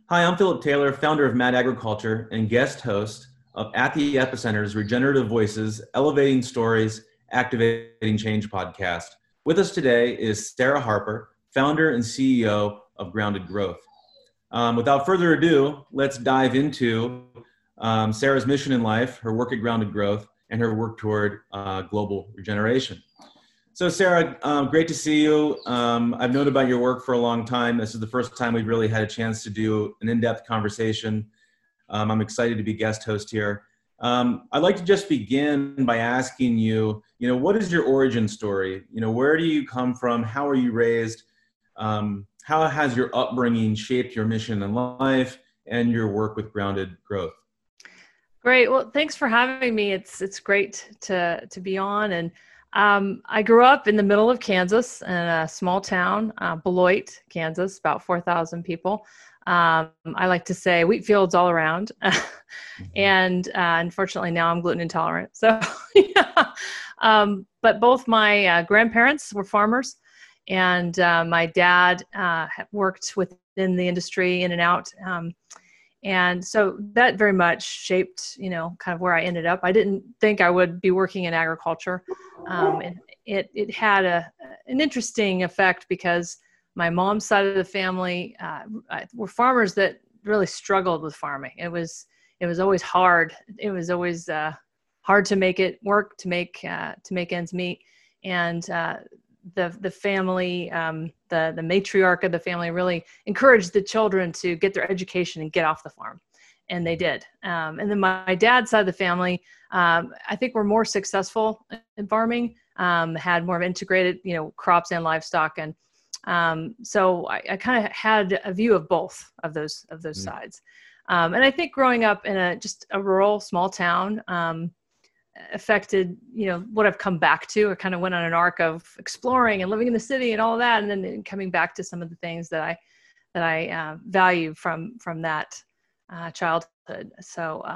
Hi, I'm Philip Taylor, founder of Mad Agriculture and guest host of At the Epicenter's Regenerative Voices, Elevating Stories, Activating Change podcast. With us today is Sarah Harper, founder and CEO of Grounded Growth. Without further ado, let's dive into Sarah's mission in life, her work at Grounded Growth, and her work toward global regeneration. So Sarah, great to see you. I've known about your work for a long time. This is the first time we've really had a chance to do an in-depth conversation. I'm excited to be guest host here. I'd like to just begin by asking you, what is your origin story? Where do you come from? How are you raised? How has your upbringing shaped your mission in life and your work with Grounded Growth? Great. Well, thanks for having me. It's great to be on. And I grew up in the middle of Kansas in a small town, Beloit, Kansas, about 4,000 people. I like to say wheat fields all around. And unfortunately now I'm gluten intolerant. So, yeah. But both my grandparents were farmers, and my dad worked within the industry in and out. And so that very much shaped, kind of where I ended up. I didn't think I would be working in agriculture. And it had an interesting effect because my mom's side of the family were farmers that really struggled with farming. It was always hard. It was always hard to make it work, to make ends meet. And the family, the matriarch of the family really encouraged the children to get their education and get off the farm. And they did. And then my dad's side of the family, I think were more successful in farming, had more of integrated, crops and livestock. And so I kind of had a view of both of those sides. And I think growing up in just a rural small town, affected, what I've come back to. I kind of went on an arc of exploring and living in the city and all of that, and then coming back to some of the things that I value from that childhood. So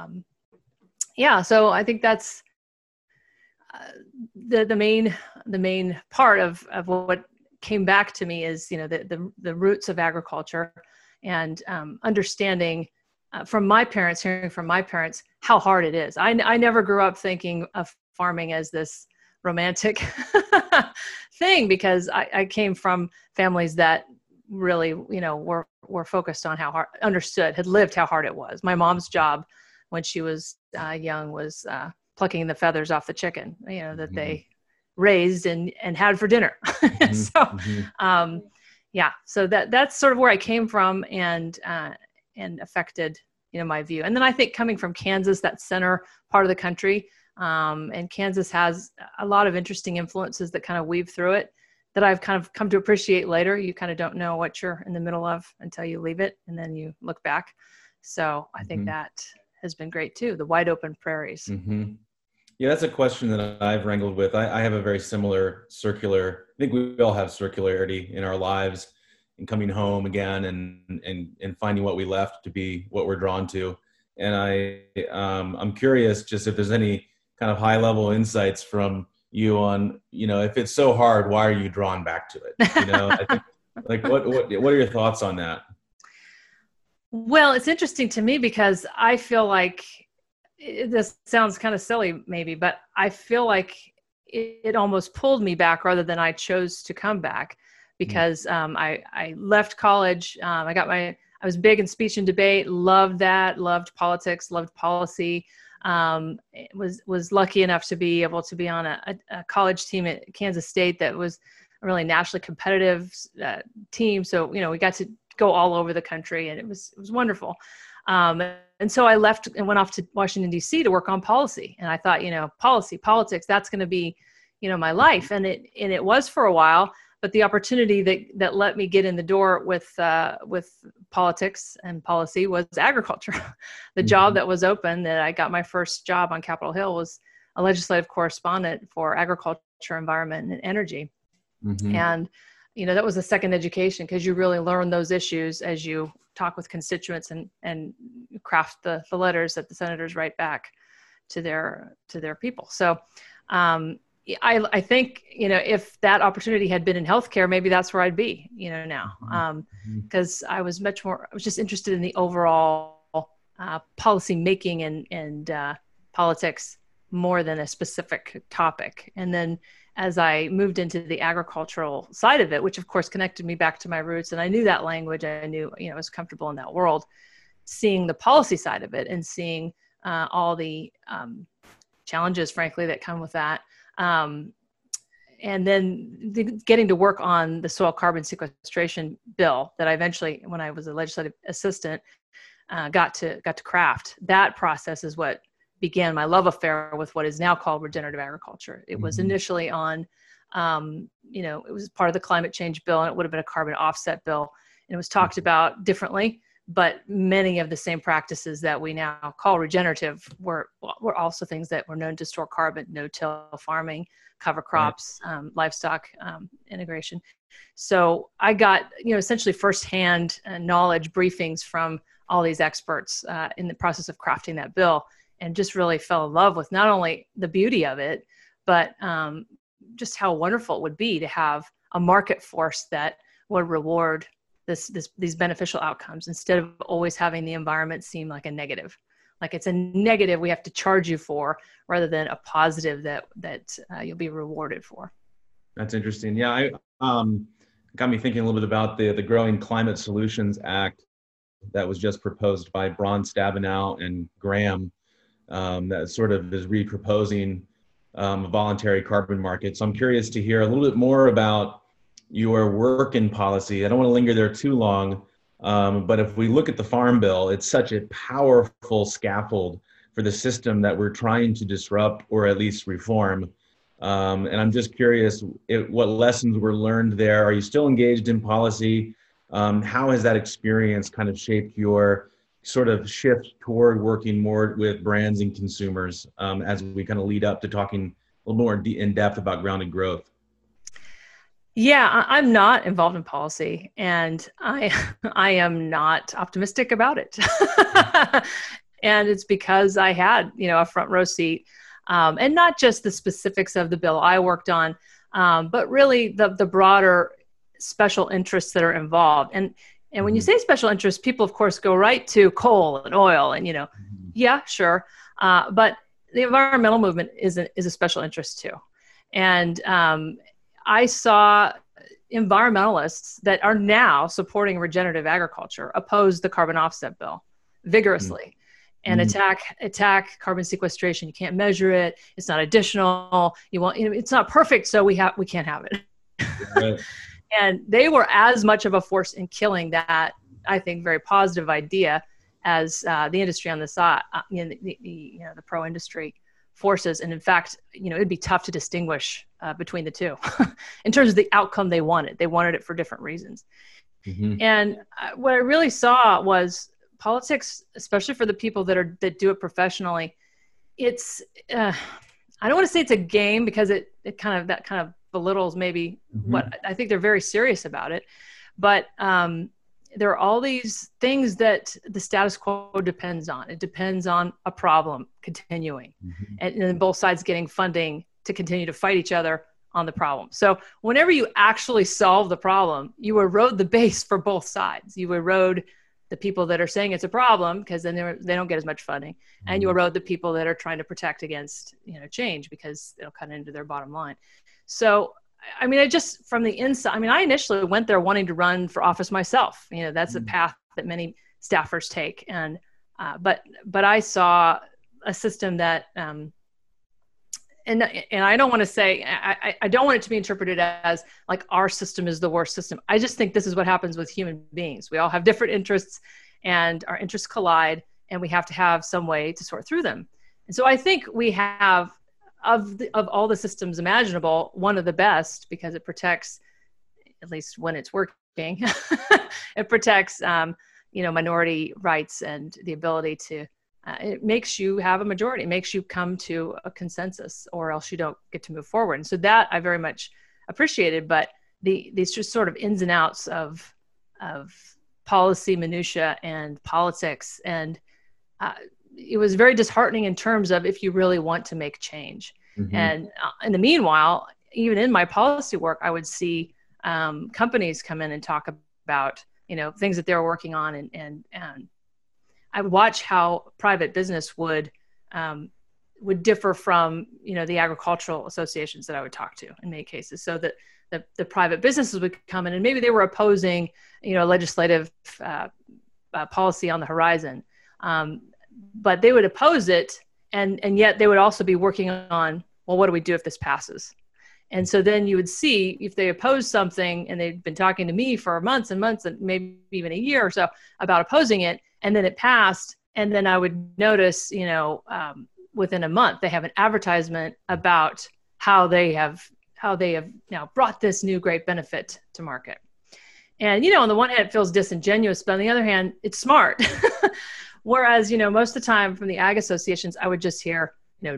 so I think that's the main part of what came back to me is the roots of agriculture, and understanding. From my parents, hearing from my parents how hard it is. I never grew up thinking of farming as this romantic thing, because I came from families that really, were focused on how hard, had lived how hard it was. My mom's job when she was young was plucking the feathers off the chicken, that they raised and had for dinner. So that's sort of where I came from, and affected, my view. And then I think coming from Kansas, that center part of the country, and Kansas has a lot of interesting influences that kind of weave through it that I've kind of come to appreciate later. You kind of don't know what you're in the middle of until you leave it, and then you look back. So I think that has been great too, the wide open prairies. Yeah, that's a question that I've wrangled with. I have a very similar I think we all have circularity in our lives, and coming home again and finding what we left to be what we're drawn to. And I'm curious just if there's any kind of high level insights from you on, if it's so hard, why are you drawn back to it? I think, like, what are your thoughts on that? Well, it's interesting to me because I feel like this sounds kind of silly maybe, but I feel like it almost pulled me back rather than I chose to come back. Because I left college. I was big in speech and debate, loved that, loved politics, loved policy. Was lucky enough to be able to be on a college team at Kansas State that was a really nationally competitive team. So, we got to go all over the country, and it was wonderful. And so I left and went off to Washington, D.C. to work on policy. And I thought, politics, that's going to be, my life. And it was for a while. But the opportunity that let me get in the door with politics and policy was agriculture. The job that was open, that I got my first job on Capitol Hill, was a legislative correspondent for agriculture, environment, and energy. And, that was a second education, because you really learn those issues as you talk with constituents and craft the letters that the senators write back to their people. So I think, if that opportunity had been in healthcare, maybe that's where I'd be, now. Because I was just interested in the overall policy making and politics more than a specific topic. And then as I moved into the agricultural side of it, which of course connected me back to my roots, and I knew that language, I knew, I was comfortable in that world, seeing the policy side of it and seeing all the challenges, frankly, that come with that. And then getting to work on the soil carbon sequestration bill that I eventually, when I was a legislative assistant, got to craft. That process is what began my love affair with what is now called regenerative agriculture. It was initially on, it was part of the climate change bill, and it would have been a carbon offset bill. And it was talked about differently, but many of the same practices that we now call regenerative were also things that were known to store carbon: no-till farming, cover crops, livestock integration. So I got, essentially firsthand knowledge briefings from all these experts in the process of crafting that bill, and just really fell in love with not only the beauty of it, but just how wonderful it would be to have a market force that would reward these beneficial outcomes, instead of always having the environment seem like a negative. Like it's a negative we have to charge you for, rather than a positive that you'll be rewarded for. That's interesting. Yeah, I got me thinking a little bit about the Growing Climate Solutions Act that was just proposed by Braun Stabenow and Graham, that sort of is reproposing a voluntary carbon market. So I'm curious to hear a little bit more about your work in policy. I don't want to linger there too long, but if we look at the Farm Bill, it's such a powerful scaffold for the system that we're trying to disrupt or at least reform. And I'm just curious what lessons were learned there. Are you still engaged in policy? How has that experience kind of shaped your sort of shift toward working more with brands and consumers as we kind of lead up to talking a little more in depth about grounded growth? Yeah, I'm not involved in policy, and I am not optimistic about it. And it's because I had, a front row seat, and not just the specifics of the bill I worked on, but really the broader special interests that are involved. And when you say special interests, people, of course, go right to coal and oil and, yeah, sure. But the environmental movement is a special interest too. And I saw environmentalists that are now supporting regenerative agriculture oppose the carbon offset bill vigorously and attack carbon sequestration. You can't measure it. It's not additional. It's not perfect, so we can't have it. Right. And they were as much of a force in killing that, I think, very positive idea as the industry on the side, the pro-industry forces. And in fact, it'd be tough to distinguish between the two in terms of the outcome they wanted. They wanted it for different reasons. And what I really saw was politics, especially for the people that do it professionally. It's I don't want to say it's a game, because it kind of belittles maybe what I think. They're very serious about it, but there are all these things that the status quo depends on. It depends on a problem continuing, and then both sides getting funding to continue to fight each other on the problem. So whenever you actually solve the problem, you erode the base for both sides. You erode the people that are saying it's a problem, because then they don't get as much funding, and you erode the people that are trying to protect against change, because it'll cut into their bottom line. So, I mean, from the inside, I initially went there wanting to run for office myself. That's the path that many staffers take. And, but I saw a system that, and I don't want to say, I don't want it to be interpreted as like our system is the worst system. I just think this is what happens with human beings. We all have different interests, and our interests collide, and we have to have some way to sort through them. And so I think we have, of all the systems imaginable, one of the best, because it protects, at least when it's working, it protects, minority rights and the ability to, it makes you have a majority. It makes you come to a consensus, or else you don't get to move forward. And so that I very much appreciated, but these just sort of ins and outs of policy minutia and politics, and it was very disheartening in terms of if you really want to make change. And in the meanwhile, even in my policy work, I would see companies come in and talk about, things that they're working on. And I would watch how private business would differ from, the agricultural associations that I would talk to in many cases. So that the private businesses would come in and maybe they were opposing, legislative policy on the horizon. But they would oppose it. And yet they would also be working on, well, what do we do if this passes? And so then you would see if they oppose something and they'd been talking to me for months and months and maybe even a year or so about opposing it. And then it passed. And then I would notice, within a month, they have an advertisement about how they have now brought this new great benefit to market. And, on the one hand, it feels disingenuous, but on the other hand, it's smart. Whereas, most of the time from the ag associations, I would just hear, no,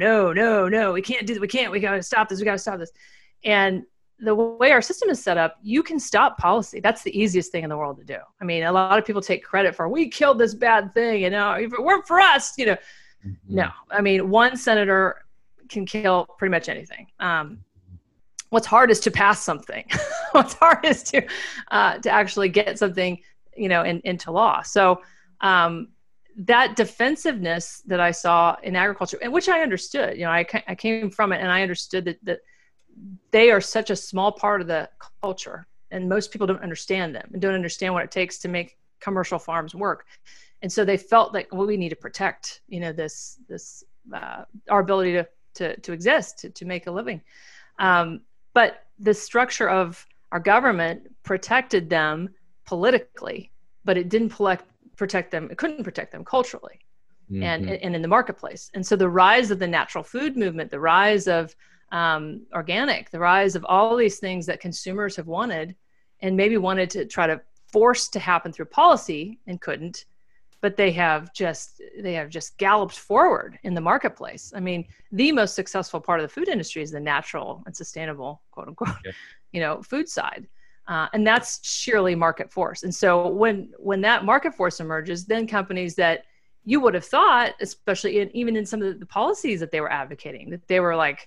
we can't do that. We got to stop this. And the way our system is set up, you can stop policy. That's the easiest thing in the world to do. I mean, a lot of people take credit for, we killed this bad thing, if it weren't for us, no. I mean, one senator can kill pretty much anything. What's hard is to pass something. What's hard is to actually get something, into law. So that defensiveness that I saw in agriculture, and which I understood, I came from it and I understood that they are such a small part of the culture and most people don't understand them and don't understand what it takes to make commercial farms work. And so they felt like, well, we need to protect, this our ability to exist, to make a living. But the structure of our government protected them politically, but it didn't protect them. It couldn't protect them culturally and in the marketplace. And so the rise of the natural food movement, the rise of organic, the rise of all these things that consumers have wanted and maybe wanted to try to force to happen through policy and couldn't, but they have just galloped forward in the marketplace. I mean, the most successful part of the food industry is the natural and sustainable, quote unquote, food side. And that's sheerly market force. And so when that market force emerges, then companies that you would have thought, especially even in some of the policies that they were advocating, that they were like,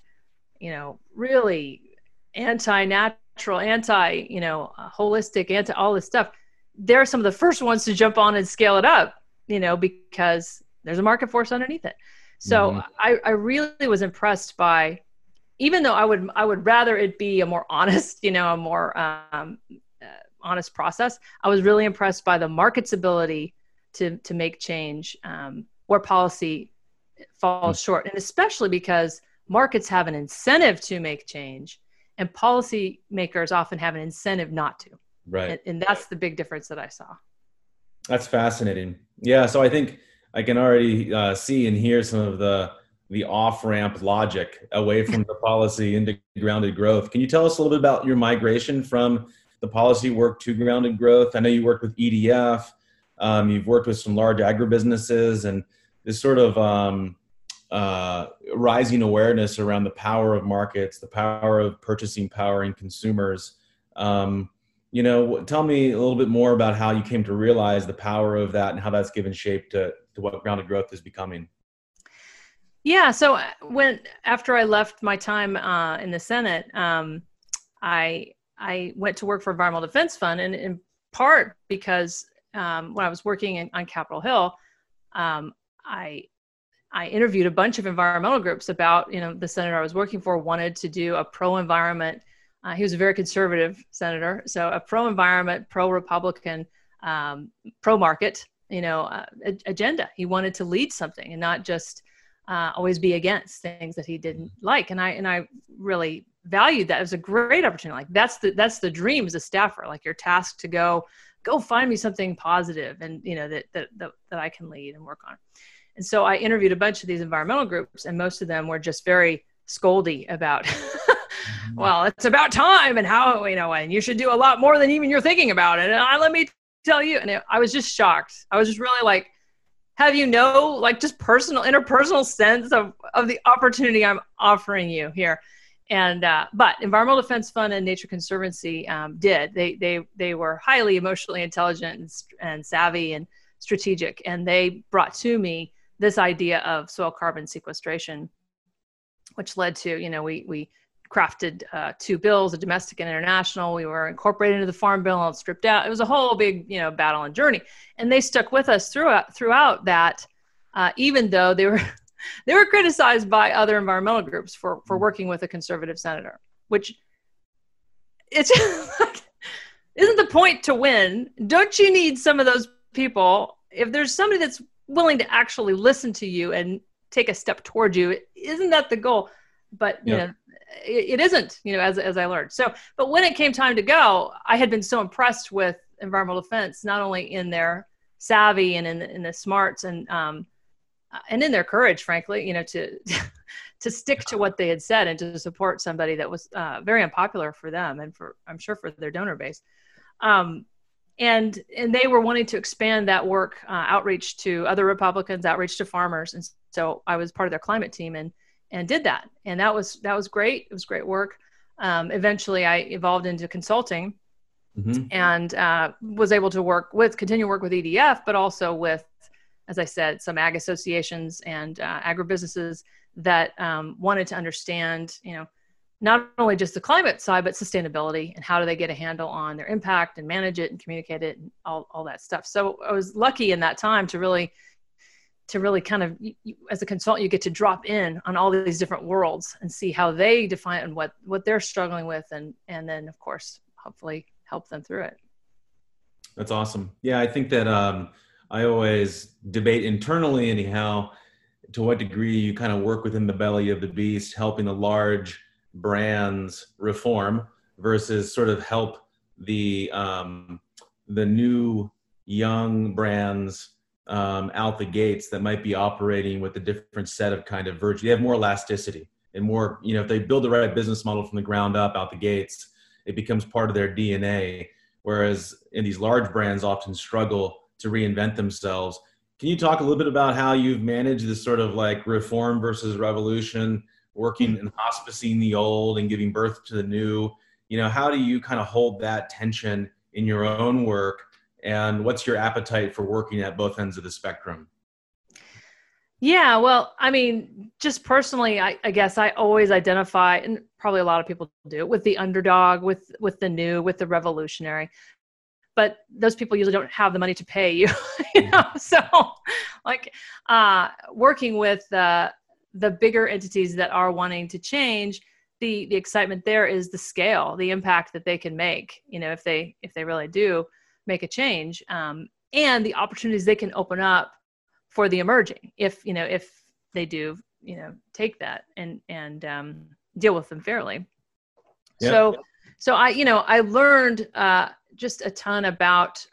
really anti-natural, holistic, anti all this stuff. They're some of the first ones to jump on and scale it up, because there's a market force underneath it. So I really was impressed by, even though I would rather it be a more honest, a more honest process. I was really impressed by the market's ability to make change where policy falls short, and especially because markets have an incentive to make change, and policy makers often have an incentive not to. Right, and that's the big difference that I saw. That's fascinating. Yeah, so I think I can already see and hear some of the off-ramp logic away from the policy into grounded growth. Can you tell us a little bit about your migration from the policy work to grounded growth? I know you worked with EDF. You've worked with some large agribusinesses, and this sort of rising awareness around the power of markets, the power of purchasing power in consumers. Tell me a little bit more about how you came to realize the power of that and how that's given shape to what grounded growth is becoming. Yeah. So after I left my time in the Senate, I went to work for Environmental Defense Fund, and in part because when I was working on Capitol Hill, I interviewed a bunch of environmental groups about, the senator I was working for wanted to do a pro-environment. He was a very conservative senator, so a pro-environment, pro-Republican, pro-market, agenda. He wanted to lead something and not just always be against things that he didn't like. And I really valued that. It was a great opportunity. Like that's the dream as a staffer. Like you're tasked to go find me something positive and that I can lead and work on. And so I interviewed a bunch of these environmental groups, and most of them were just very scoldy about, well, it's about time and how, and you should do a lot more than even you're thinking about it. And let me tell you, and I was just shocked. I was just really like, have just interpersonal sense of the opportunity I'm offering you here. And, but Environmental Defense Fund and Nature Conservancy did. They were highly emotionally intelligent and savvy and strategic. And they brought to me this idea of soil carbon sequestration which led to, we crafted 2 bills, a domestic and international. We were incorporated into the Farm Bill and stripped out. It was a whole big, battle and journey. And they stuck with us throughout that, even though they were criticized by other environmental groups for working with a conservative senator, which it's isn't the point to win. Don't you need some of those people? If there's somebody that's willing to actually listen to you and take a step toward you, isn't that the goal? But, it isn't, as I learned. So, but when it came time to go, I had been so impressed with environmental defense, not only in their savvy and in the smarts and in their courage, frankly, to stick to what they had said and to support somebody that was very unpopular for them and I'm sure for their donor base. And they were wanting to expand that work, outreach to other Republicans, outreach to farmers. And so I was part of their climate team and did that. And that was great. It was great work. Eventually I evolved into consulting and was able to continue work with EDF, but also with, as I said, some ag associations and agribusinesses that wanted to understand, not only just the climate side, but sustainability and how do they get a handle on their impact and manage it and communicate it and all that stuff. So I was lucky in that time to really kind of, as a consultant, you get to drop in on all these different worlds and see how they define and what they're struggling with. And then of course, hopefully help them through it. That's awesome. Yeah. I think that I always debate internally anyhow, to what degree you kind of work within the belly of the beast, helping the large brands reform versus sort of help the new young brands out the gates that might be operating with a different set of kind of virtue. They have more elasticity and more, if they build the right business model from the ground up out the gates, it becomes part of their DNA. Whereas in these large brands often struggle to reinvent themselves. Can you talk a little bit about how you've managed this sort of like reform versus revolution, working and hospicing the old and giving birth to the new? How do you kind of hold that tension in your own work? And what's your appetite for working at both ends of the spectrum? Yeah, well, I mean, just personally, I guess I always identify, and probably a lot of people do, with the underdog, with the new, with the revolutionary. But those people usually don't have the money to pay you, So, like, working with the bigger entities that are wanting to change, the excitement there is the scale, the impact that they can make. If they really do make a change, and the opportunities they can open up for the emerging, if they do, take that and deal with them fairly. Yep. So I learned just a ton about,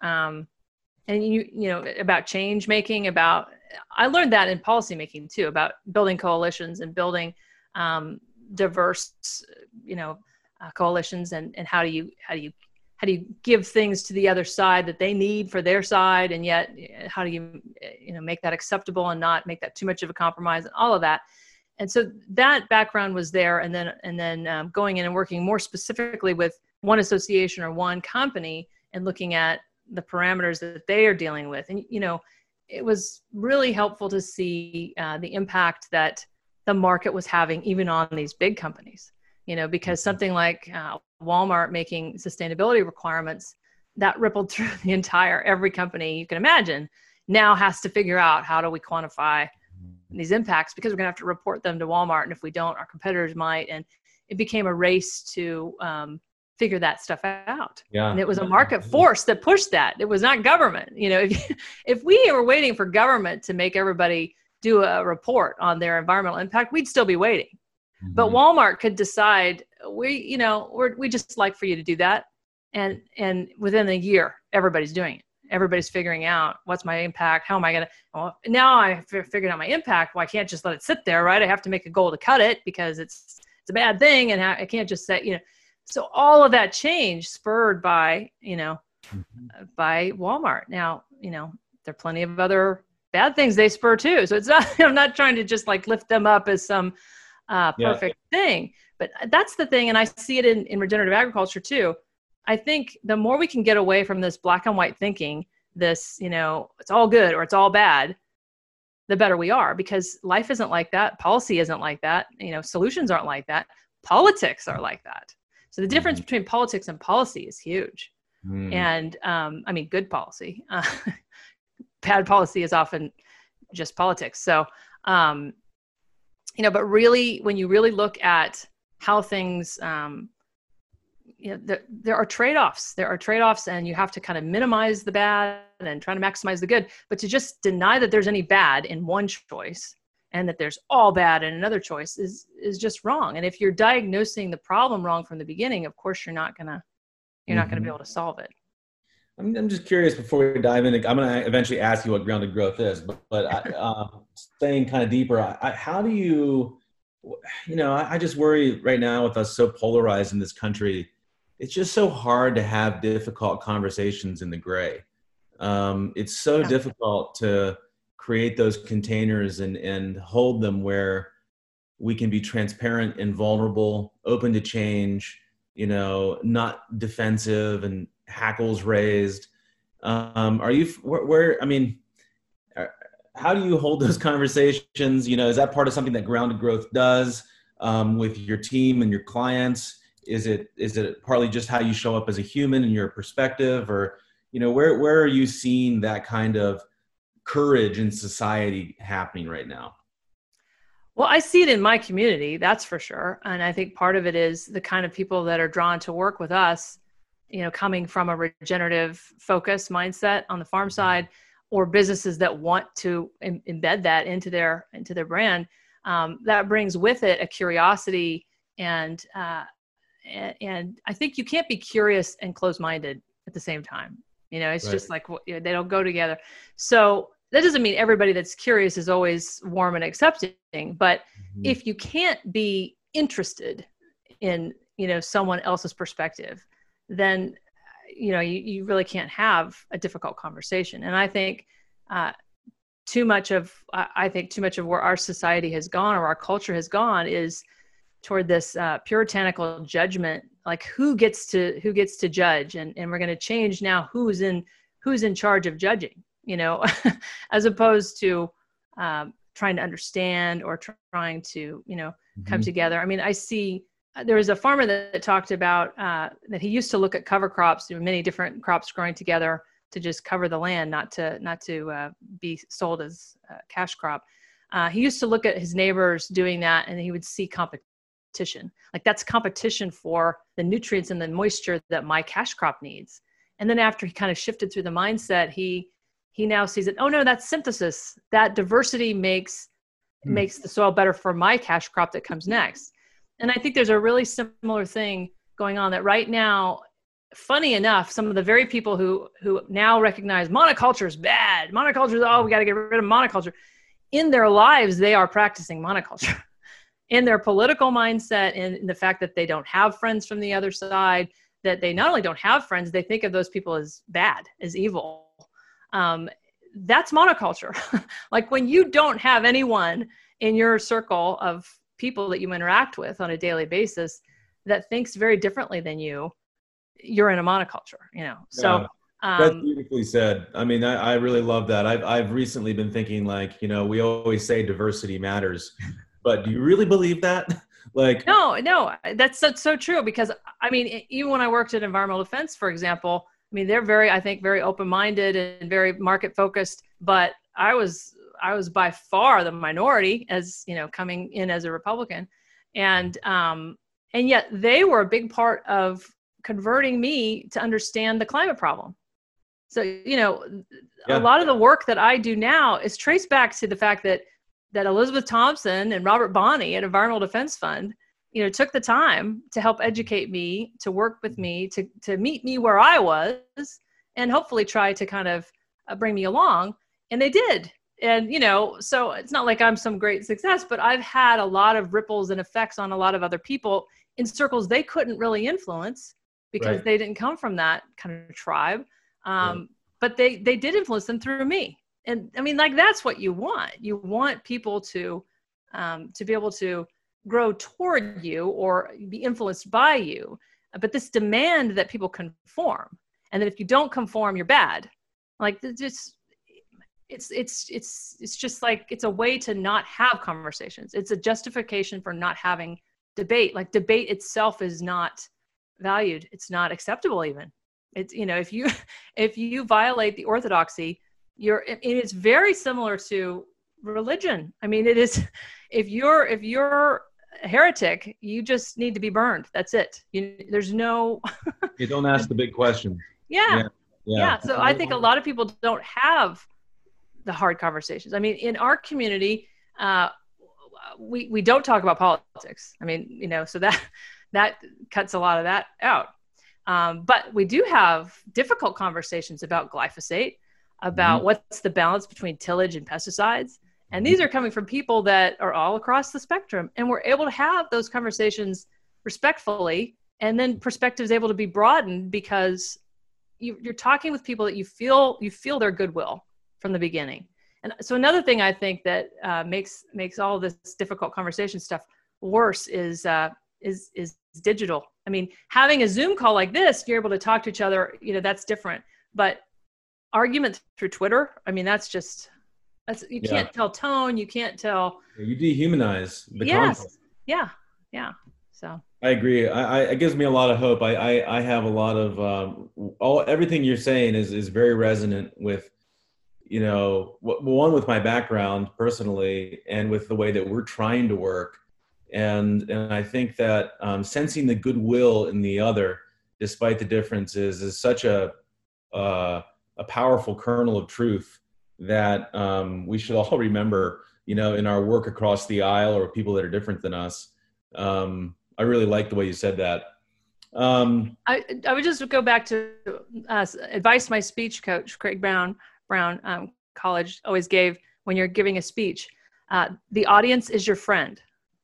about change making, I learned that in policy making too, about building coalitions and building diverse, coalitions and how do you give things to the other side that they need for their side, and yet how do you make that acceptable and not make that too much of a compromise and all of that. And so that background was there, and then going in and working more specifically with one association or one company and looking at the parameters that they are dealing with. And, it was really helpful to see the impact that the market was having even on these big companies, because something like Walmart making sustainability requirements, that rippled through every company you can imagine now has to figure out, how do we quantify these impacts, because we're going to have to report them to Walmart. And if we don't, our competitors might. And it became a race to figure that stuff out. Yeah. And it was a market force that pushed that. It was not government. If we were waiting for government to make everybody do a report on their environmental impact, we'd still be waiting. Mm-hmm. But Walmart could decide, we just like for you to do that. And within a year, everybody's doing it. Everybody's figuring out, what's my impact? How am I going to, well, now I figured out my impact. Well, I can't just let it sit there, right? I have to make a goal to cut it because it's a bad thing. And I can't just say, so all of that change spurred by, by Walmart. Now, there are plenty of other bad things they spur too. So it's not, I'm not trying to just like lift them up as some perfect thing, but that's the thing. And I see it in regenerative agriculture too. I think the more we can get away from this black and white thinking, this, it's all good or it's all bad, the better we are, because life isn't like that. Policy isn't like that. Solutions aren't like that. Politics are like that. So the difference between politics and policy is huge. And good policy, bad policy is often just politics. So, but really, when you really look at how things, there are trade-offs. There are trade-offs, and you have to kind of minimize the bad and try to maximize the good. But to just deny that there's any bad in one choice and that there's all bad in another choice is just wrong. And if you're diagnosing the problem wrong from the beginning, of course you're not gonna be able to solve it. I'm just curious, before we dive in, I'm going to eventually ask you what grounded growth is, but staying kind of deeper, how do you, I just worry right now with us so polarized in this country. It's just so hard to have difficult conversations in the gray. It's so difficult to create those containers and hold them where we can be transparent and vulnerable, open to change, not defensive and hackles raised. How do you hold those conversations? Is that part of something that grounded growth does with your team and your clients? Is it partly just how you show up as a human and your perspective, or, where are you seeing that kind of courage in society happening right now? Well, I see it in my community, that's for sure. And I think part of it is the kind of people that are drawn to work with us, coming from a regenerative focus mindset on the farm side, or businesses that want to embed that into their brand. That brings with it a curiosity, and I think you can't be curious and closed-minded at the same time. It's right. Just like they don't go together. So that doesn't mean everybody that's curious is always warm and accepting, but if you can't be interested in, someone else's perspective, then, you really can't have a difficult conversation. And I think too much of where our society has gone, or our culture has gone, is toward this puritanical judgment, like who gets to judge, and we're going to change now who's in charge of judging, as opposed to trying to understand or trying to, come together. I mean, I see there was a farmer that talked about that he used to look at cover crops, many different crops growing together to just cover the land, not to be sold as a cash crop. He used to look at his neighbors doing that, and he would see competition. Like, that's competition for the nutrients and the moisture that my cash crop needs. And then after he kind of shifted through the mindset, he now sees it. Oh no, that's synthesis. That diversity makes the soil better for my cash crop that comes next. And I think there's a really similar thing going on, that right now, funny enough, some of the very people who now recognize monoculture is bad. Monoculture is, we got to get rid of monoculture. In their lives, they are practicing monoculture. In their political mindset, in the fact that they don't have friends from the other side, that they not only don't have friends, they think of those people as bad, as evil. That's monoculture. Like, when you don't have anyone in your circle of people that you interact with on a daily basis that thinks very differently than you're in a monoculture, So that's beautifully said. I mean, I really love that. I've recently been thinking, like, we always say diversity matters, but do you really believe that? Like, no, that's so true. Because I mean, even when I worked at Environmental Defense, for example, I mean, they're very open-minded and very market-focused, but I was by far the minority, as coming in as a Republican, and yet they were a big part of converting me to understand the climate problem. So a lot of the work that I do now is traced back to the fact that Elizabeth Thompson and Robert Bonney at Environmental Defense Fund, took the time to help educate me, to work with me, to meet me where I was, and hopefully try to kind of bring me along. And they did. And, so it's not like I'm some great success, but I've had a lot of ripples and effects on a lot of other people in circles they couldn't really influence because they didn't come from that kind of tribe. But they did influence them through me. And I mean, like, that's what you want. You want people to be able to grow toward you or be influenced by you. But this demand that people conform, and that if you don't conform, you're bad. Like, it's just like, it's a way to not have conversations. It's a justification for not having debate. Like, debate itself is not valued. It's not acceptable even. It's, if you violate the orthodoxy, it's very similar to religion. I mean, it is, if you're a heretic, you just need to be burned. That's it. There's no. You don't ask the big questions. Yeah. So I think a lot of people don't have the hard conversations. I mean, in our community, we don't talk about politics. I mean, so that cuts a lot of that out. But we do have difficult conversations about glyphosate, about what's the balance between tillage and pesticides. And these are coming from people that are all across the spectrum. And we're able to have those conversations respectfully. And then perspective is able to be broadened because you're talking with people that you feel their goodwill from the beginning. And so another thing I think that makes all this difficult conversation stuff worse is digital. I mean, having a Zoom call like this, you're able to talk to each other, that's different. But arguments through Twitter, I mean, you can't tell tone, you can't tell. You dehumanize the conflict. Yeah. So I agree. It gives me a lot of hope. I have a lot of everything you're saying is very resonant with, one, with my background personally, and with the way that we're trying to work. And I think that sensing the goodwill in the other, despite the differences, is such a powerful kernel of truth that we should all remember, in our work across the aisle or people that are different than us. I really like the way you said that. I would just go back to advice my speech coach, Craig Brown, college always gave when you're giving a speech. The audience is your friend.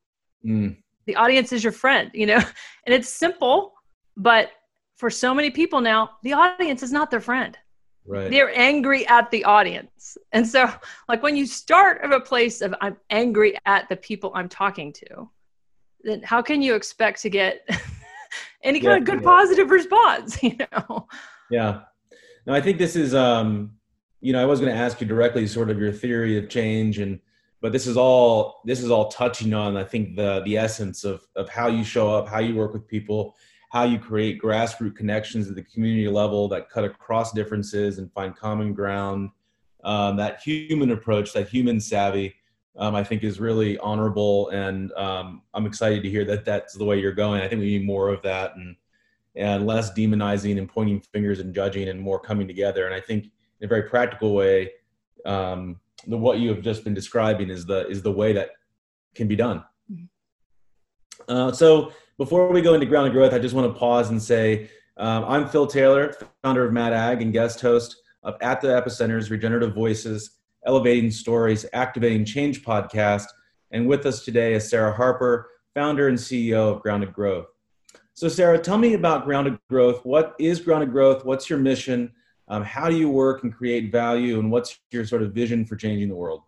The audience is your friend, and it's simple, but for so many people now, the audience is not their friend. Right. They're angry at the audience. And so like when you start at a place of I'm angry at the people I'm talking to, then how can you expect to get any kind of good positive response, Yeah. No, I think this is, I was going to ask you directly sort of your theory of change, but this is all touching on, I think, the essence of how you show up, how you work with people, how you create grassroots connections at the community level that cut across differences and find common ground. That human approach, that human savvy, I think is really honorable. And I'm excited to hear that that's the way you're going. I think we need more of that and less demonizing and pointing fingers and judging, and more coming together. And I think in a very practical way, what you have just been describing is the way that can be done. So before we go into Grounded Growth, I just want to pause and say, I'm Phil Taylor, founder of Mad Ag and guest host of At the Epicenter's Regenerative Voices, Elevating Stories, Activating Change podcast. And with us today is Sarah Harper, founder and CEO of Grounded Growth. So Sarah, tell me about Grounded Growth. What is Grounded Growth? What's your mission? How do you work and create value? And what's your sort of vision for changing the world?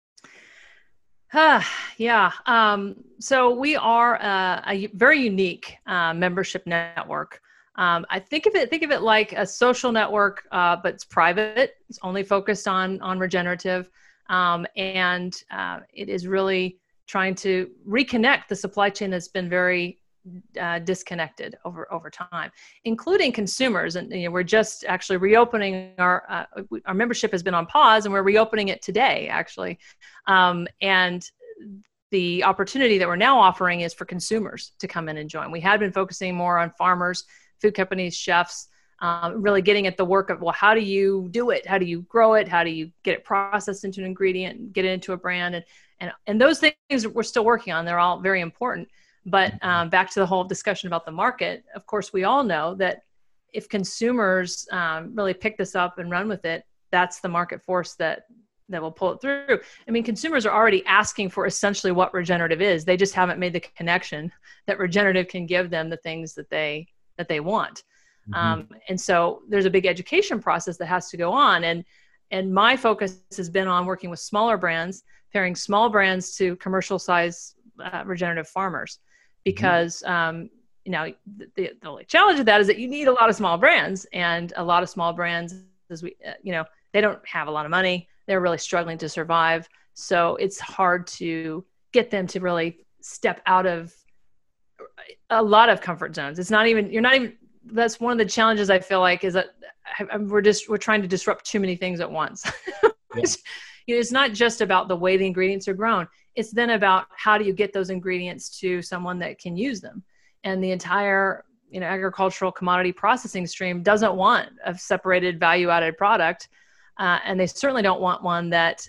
So we are a very unique membership network. I think of it like a social network, but it's private. It's only focused on regenerative, and it is really trying to reconnect the supply chain that's been very disconnected over time, including consumers. And we're just actually reopening our membership has been on pause, and we're reopening it today, actually. And the opportunity that we're now offering is for consumers to come in and join. We had been focusing more on farmers, food companies, chefs, really getting at the work of, well, how do you do it? How do you grow it? How do you get it processed into an ingredient and get it into a brand? And those things we're still working on. They're all very important. But back to the whole discussion about the market, of course, we all know that if consumers really pick this up and run with it, that's the market force that will pull it through. I mean, consumers are already asking for essentially what regenerative is. They just haven't made the connection that regenerative can give them the things that they want. Mm-hmm. And so there's a big education process that has to go on. And my focus has been on working with smaller brands, pairing small brands to commercial size regenerative farmers. Because, the only challenge of that is that you need a lot of small brands, and a lot of small brands, as we, they don't have a lot of money. They're really struggling to survive. So it's hard to get them to really step out of a lot of comfort zones. That's one of the challenges I feel like is that we're trying to disrupt too many things at once. Yeah. It's not just about the way the ingredients are grown. It's then about how do you get those ingredients to someone that can use them. And the entire, agricultural commodity processing stream doesn't want a separated value-added product. And they certainly don't want one that,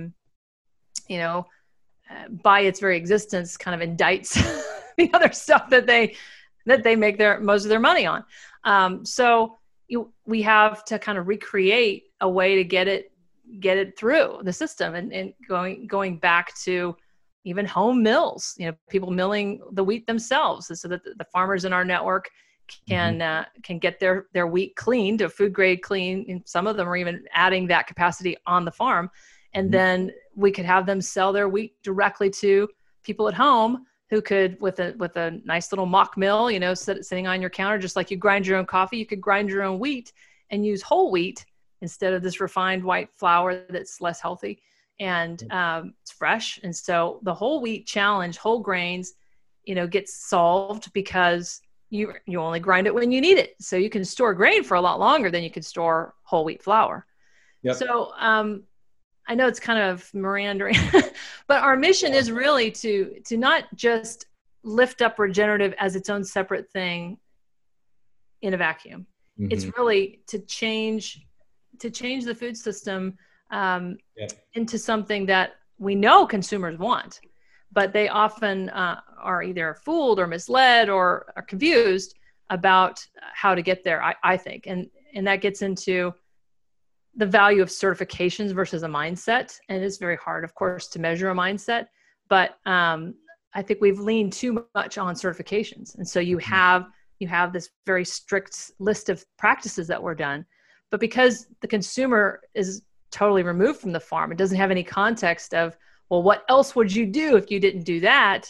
by its very existence kind of indicts the other stuff that they make most of their money on. So we have to kind of recreate a way to get it through the system, and going back to even home mills, people milling the wheat themselves, so that the farmers in our network can get their wheat cleaned to food grade clean. And some of them are even adding that capacity on the farm. And then we could have them sell their wheat directly to people at home who could, with a nice little mock mill, sitting on your counter, just like you grind your own coffee, you could grind your own wheat and use whole wheat instead of this refined white flour that's less healthy, and it's fresh. And so the whole wheat challenge, whole grains, gets solved because you only grind it when you need it. So you can store grain for a lot longer than you could store whole wheat flour. Yep. So I know it's kind of meandering, but our mission is really to not just lift up regenerative as its own separate thing in a vacuum. Mm-hmm. It's really to change the food system into something that we know consumers want, but they often are either fooled or misled or are confused about how to get there, I think. And that gets into the value of certifications versus a mindset. And it's very hard, of course, to measure a mindset, but I think we've leaned too much on certifications. And so you have this very strict list of practices that were done, but because the consumer is totally removed from the farm, it doesn't have any context of, well, what else would you do if you didn't do that?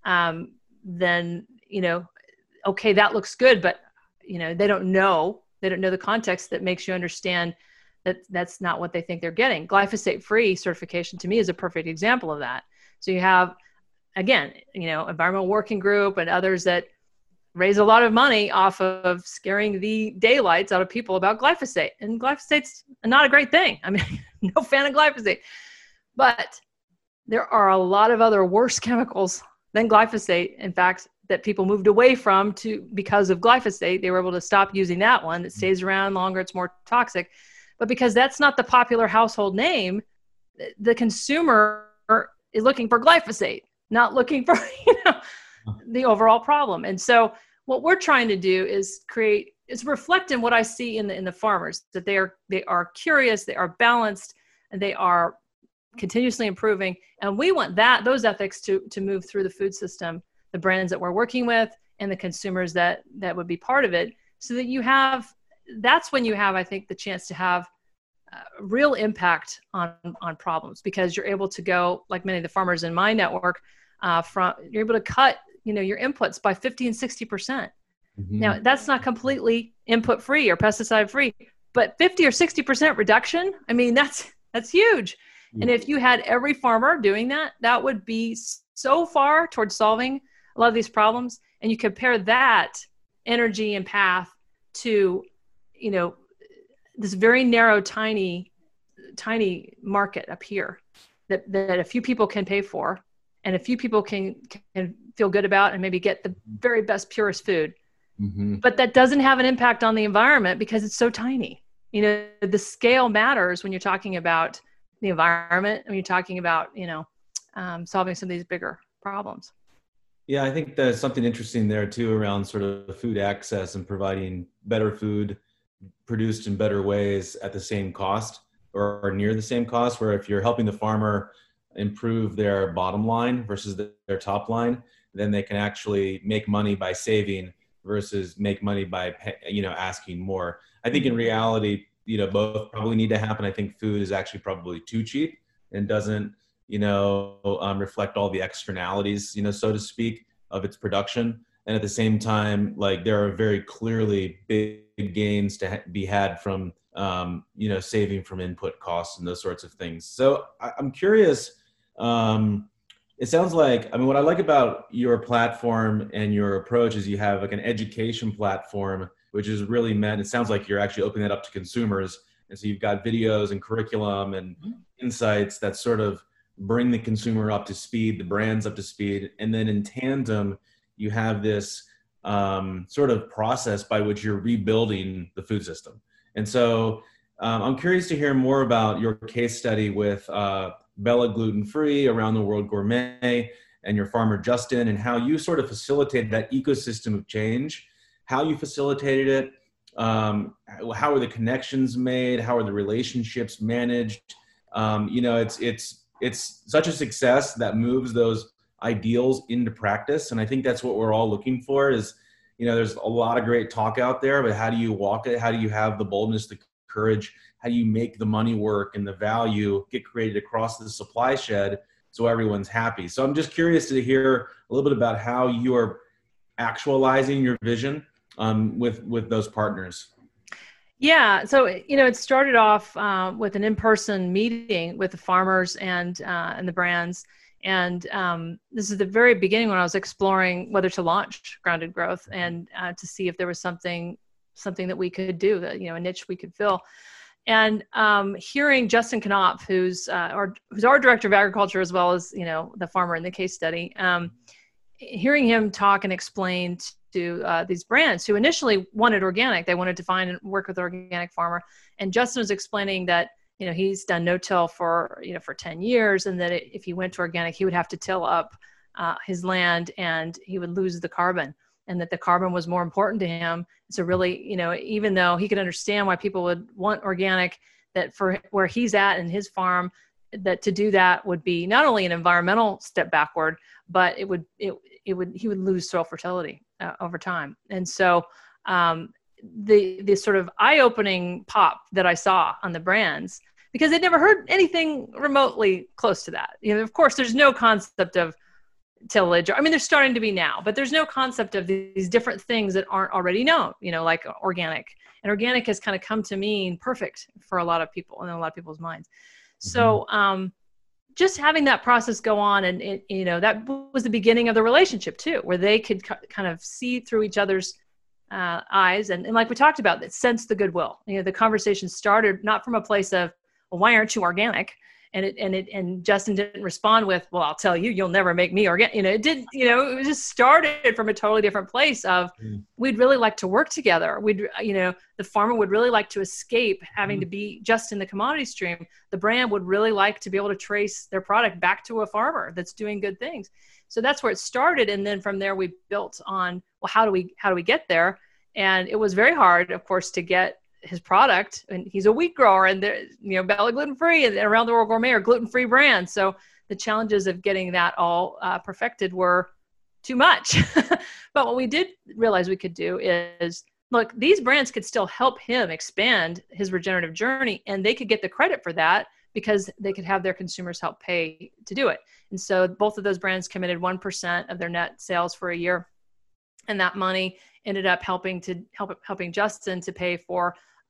Then, okay, that looks good, but they don't know the context that makes you understand that that's not what they think they're getting. Glyphosate-free certification to me is a perfect example of that. So you have, again, Environmental Working Group and others that raise a lot of money off of scaring the daylights out of people about glyphosate. And glyphosate's not a great thing. I mean, no fan of glyphosate. But there are a lot of other worse chemicals than glyphosate, in fact, that people moved away from because of glyphosate. They were able to stop using that one. That stays around longer. It's more toxic. But because that's not the popular household name, the consumer is looking for glyphosate, not looking for the overall problem. And so what we're trying to do is reflect in what I see in the farmers, that they are curious, they are balanced, and they are continuously improving. And we want those ethics to move through the food system, the brands that we're working with, and the consumers that would be part of it, so that that's when you have, I think, the chance to have real impact on problems, because you're able to go, like many of the farmers in my network, you're able to cut, your inputs by 50 and 60%. Mm-hmm. Now, that's not completely input free or pesticide free, but 50 or 60% reduction, I mean, that's huge. Mm-hmm. And if you had every farmer doing that, that would be so far towards solving a lot of these problems. And you compare that energy and path to, this very narrow, tiny market up here that a few people can pay for, and a few people can feel good about, and maybe get the very best, purest food. Mm-hmm. But that doesn't have an impact on the environment because it's so tiny. The scale matters when you're talking about the environment, when you're talking about, solving some of these bigger problems. Yeah, I think there's something interesting there too around sort of food access and providing better food produced in better ways at the same cost or near the same cost, where if you're helping the farmer improve their bottom line versus their top line, then they can actually make money by saving versus make money by, asking more. I think in reality, both probably need to happen. I think food is actually probably too cheap and doesn't, reflect all the externalities, so to speak, of its production. And at the same time, like, there are very clearly big gains to be had from saving from input costs and those sorts of things. So I'm curious. It sounds like, I mean, what I like about your platform and your approach is you have like an education platform, which is really meant, it sounds like you're actually opening it up to consumers. And so you've got videos and curriculum and insights that sort of bring the consumer up to speed, the brands up to speed. And then in tandem, you have this sort of process by which you're rebuilding the food system. And so I'm curious to hear more about your case study with Bella Gluten Free, Around the World Gourmet, and your farmer Justin, and how you sort of facilitated that ecosystem of change, how you facilitated it, how are the connections made, how are the relationships managed. It's such a success that moves those ideals into practice, and I think that's what we're all looking for. Is there's a lot of great talk out there, but how do you walk it? How do you have the boldness, the courage? How do you make the money work and the value get created across the supply shed so everyone's happy? So I'm just curious to hear a little bit about how you are actualizing your vision with those partners. Yeah, so it started off with an in-person meeting with the farmers and the brands, and this is the very beginning when I was exploring whether to launch Grounded Growth and to see if there was something that we could do, that a niche we could fill. And hearing Justin Knopf, who's our director of agriculture, as well as the farmer in the case study, hearing him talk and explain to these brands who initially wanted organic, they wanted to find and work with an organic farmer, and Justin was explaining that he's done no-till for 10 years, and that if he went to organic, he would have to till up his land and he would lose the carbon, and that the carbon was more important to him. So really, even though he could understand why people would want organic, that for where he's at in his farm, that to do that would be not only an environmental step backward, but he would lose soil fertility over time. And so the sort of eye-opening pop that I saw on the brands, because they'd never heard anything remotely close to that. Of course, there's no concept of tillage. I mean, there's starting to be now, but there's no concept of these different things that aren't already known, like organic. And organic has kind of come to mean perfect for a lot of people and in a lot of people's minds. Mm-hmm. So just having that process go on, and that was the beginning of the relationship too, where they could kind of see through each other's eyes. And like we talked about, that sense the goodwill. The conversation started not from a place of, well, why aren't you organic? And Justin didn't respond with, well, I'll tell you, you'll never make me organic. It just started from a totally different place of, we'd really like to work together. The farmer would really like to escape having to be just in the commodity stream. The brand would really like to be able to trace their product back to a farmer that's doing good things. So that's where it started. And then from there, we built on, well, how do we get there? And it was very hard, of course, to get his product, and he's a wheat grower, and Bella Gluten Free and Around the World Gourmet are gluten-free brands. So the challenges of getting that all perfected were too much. But what we did realize we could do is, look, these brands could still help him expand his regenerative journey, and they could get the credit for that because they could have their consumers help pay to do it. And so both of those brands committed 1% of their net sales for a year, and that money ended up helping Justin to pay for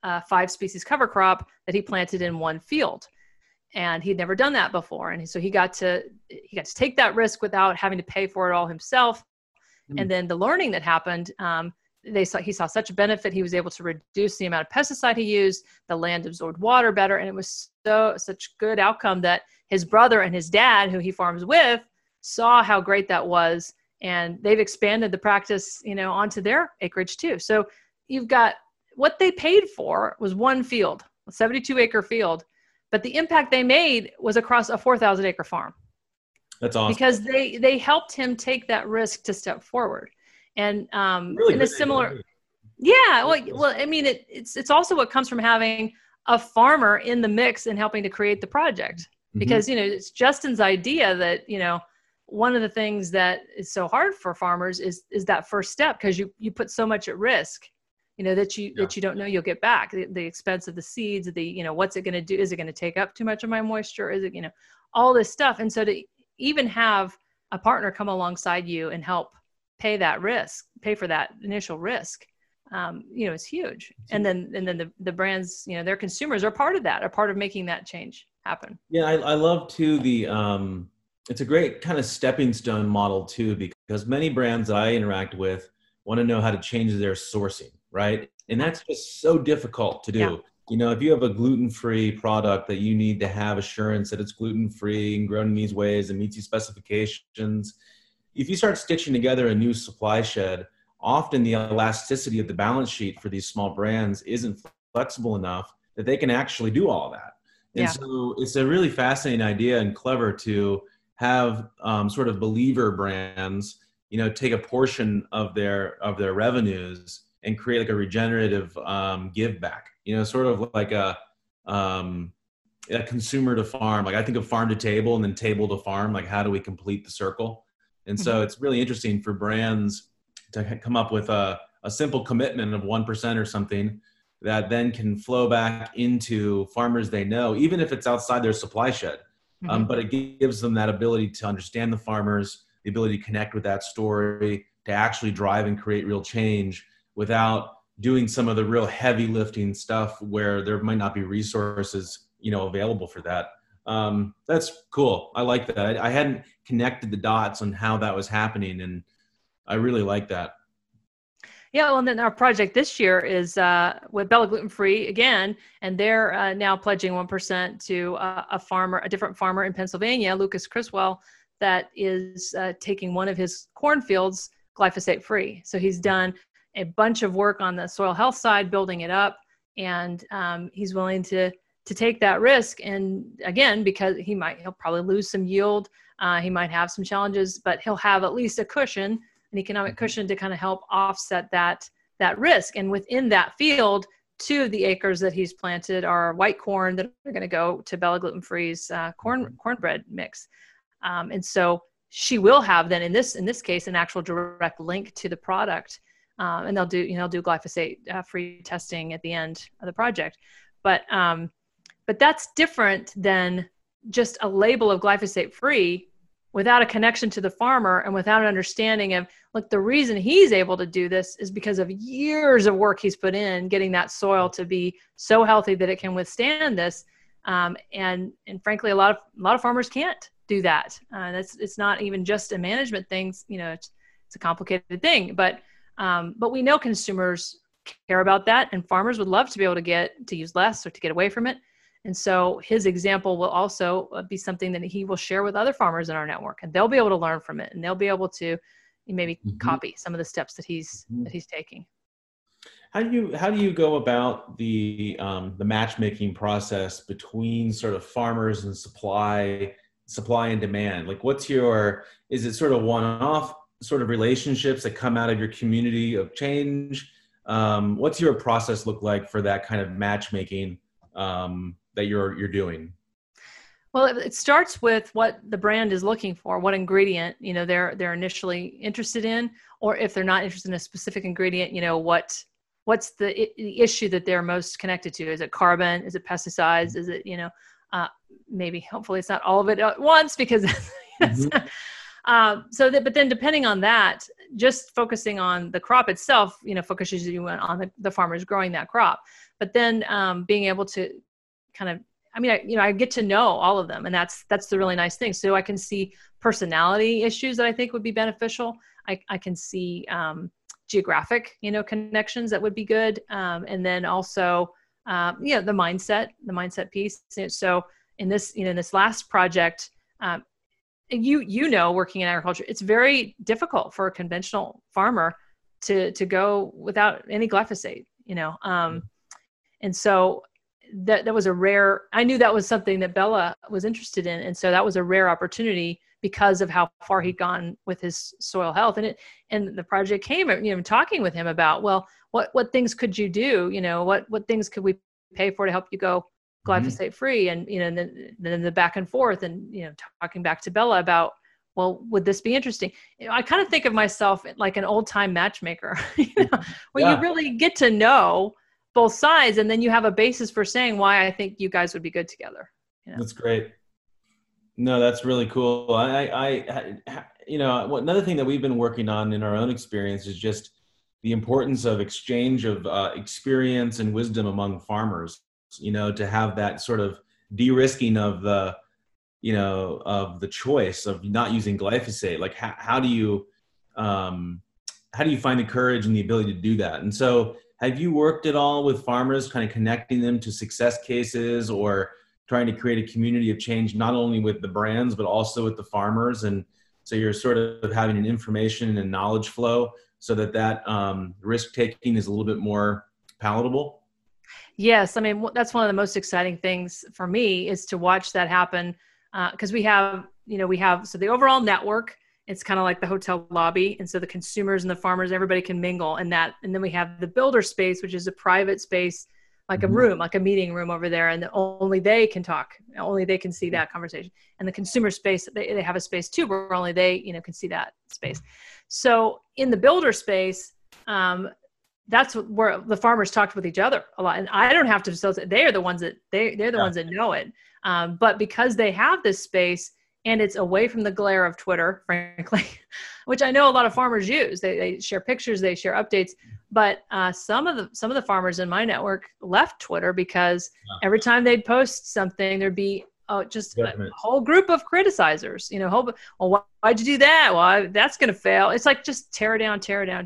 5 species cover crop that he planted in one field. And he'd never done that before. And so he got to take that risk without having to pay for it all himself. And then the learning that happened, he saw such a benefit. He was able to reduce the amount of pesticide he used. The land absorbed water better. And it was such good outcome that his brother and his dad, who he farms with, saw how great that was. And they've expanded the practice, onto their acreage too. So you've got, what they paid for was one field, a 72-acre field, but the impact they made was across a 4,000-acre farm. That's awesome. Because they helped him take that risk to step forward. And really in a similar, yeah, well, I mean, it's also what comes from having a farmer in the mix and helping to create the project. Because, it's Justin's idea that, one of the things that is so hard for farmers is that first step, because you put so much at risk. That you don't know you'll get back. The expense of the seeds, what's it going to do? Is it going to take up too much of my moisture? Is it, all this stuff. And so to even have a partner come alongside you and help pay for that initial risk is huge. And then the brands, their consumers are part of that, are part of making that change happen. Yeah, I love too it's a great kind of stepping stone model too, because many brands that I interact with want to know how to change their sourcing, right? And that's just so difficult to do. Yeah. If you have a gluten-free product that you need to have assurance that it's gluten-free and grown in these ways and meets these specifications, if you start stitching together a new supply shed, often the elasticity of the balance sheet for these small brands isn't flexible enough that they can actually do all of that. And so it's a really fascinating idea and clever to have sort of believer brands, take a portion of their revenues and create like a regenerative give back, sort of like a consumer to farm. Like I think of farm to table and then table to farm, like how do we complete the circle? And so it's really interesting for brands to come up with a simple commitment of 1% or something that then can flow back into farmers they know, even if it's outside their supply shed. But it gives them that ability to understand the farmers, the ability to connect with that story, to actually drive and create real change without doing some of the real heavy lifting stuff where there might not be resources, available for that. That's cool. I like that. I hadn't connected the dots on how that was happening, and I really like that. Yeah, well, and then our project this year is with Bella Gluten Free again, and they're now pledging 1% to a different farmer in Pennsylvania, Lucas Criswell, that is taking one of his cornfields glyphosate free. So he's done a bunch of work on the soil health side, building it up, and he's willing to take that risk. And again, because he'll probably lose some yield, he might have some challenges, but he'll have at least a cushion, an economic cushion, to kind of help offset that risk. And within that field, 2 of the acres that he's planted are white corn that are going to go to Bella Gluten Free's cornbread mix. And so she will have then in this case an actual direct link to the product, and they'll do glyphosate free testing at the end of the project. But that's different than just a label of glyphosate free without a connection to the farmer and without an understanding of, look, the reason he's able to do this is because of years of work he's put in getting that soil to be so healthy that it can withstand this. And frankly, a lot of farmers can't do that. It's not even just a management thing. It's a complicated thing, but we know consumers care about that, and farmers would love to be able to use less or to get away from it. And so his example will also be something that he will share with other farmers in our network, and they'll be able to learn from it, and they'll be able to maybe copy some of the steps that he's taking. How do you go about the matchmaking process between sort of farmers and supply and demand? Like, is it sort of one-off sort of relationships that come out of your community of change? What's your process look like for that kind of matchmaking that you're doing? Well, it starts with what the brand is looking for, what ingredient, they're initially interested in, or if they're not interested in a specific ingredient, what's the issue that they're most connected to? Is it carbon? Is it pesticides? Is it, maybe, hopefully it's not all of it at once, because but then depending on that, just focusing on the crop itself, focuses you on the farmers growing that crop. But then being able to kind of, I get to know all of them, and that's the really nice thing. So I can see personality issues that I think would be beneficial. I can see geographic, connections that would be good, and then also, the mindset piece. So in this last project, working in agriculture, it's very difficult for a conventional farmer to go without any glyphosate. And so that was I knew that was something that Bella was interested in. And so that was a rare opportunity because of how far he'd gone with his soil health. And the project came, talking with him about, well, what things could you do? What things could we pay for to help you go glyphosate free? And, then the back and forth and, talking back to Bella about, well, would this be interesting? I kind of think of myself like an old time matchmaker, where you really get to know both sides, and then you have a basis for saying why I think you guys would be good together. That's great. No, that's really cool. Another thing that we've been working on in our own experience is just the importance of exchange of experience and wisdom among farmers, to have that sort of de-risking of the choice of not using glyphosate. Like how do you find the courage and the ability to do that? And so have you worked at all with farmers, kind of connecting them to success cases, or trying to create a community of change, not only with the brands, but also with the farmers? And so you're sort of having an information and knowledge flow so that risk-taking is a little bit more palatable? Yes. I mean, that's one of the most exciting things for me, is to watch that happen. Because we have so the overall network, it's kind of like the hotel lobby. And so the consumers and the farmers, everybody can mingle in that. And then we have the builder space, which is a private space, like a room, like a meeting room over there. And only they can talk, only they can see that conversation. And the consumer space, they have a space too, where only they, can see that space. So in the builder space, that's where the farmers talked with each other a lot. And I don't have to facilitate. They are the ones that they're the ones that know it. But because they have this space, and it's away from the glare of Twitter, frankly, which I know a lot of farmers use. They share pictures, they share updates. But some of the farmers in my network left Twitter because every time they'd post something, there'd be just a whole group of criticizers. Why'd you do that? Well, that's going to fail. It's like just tear down.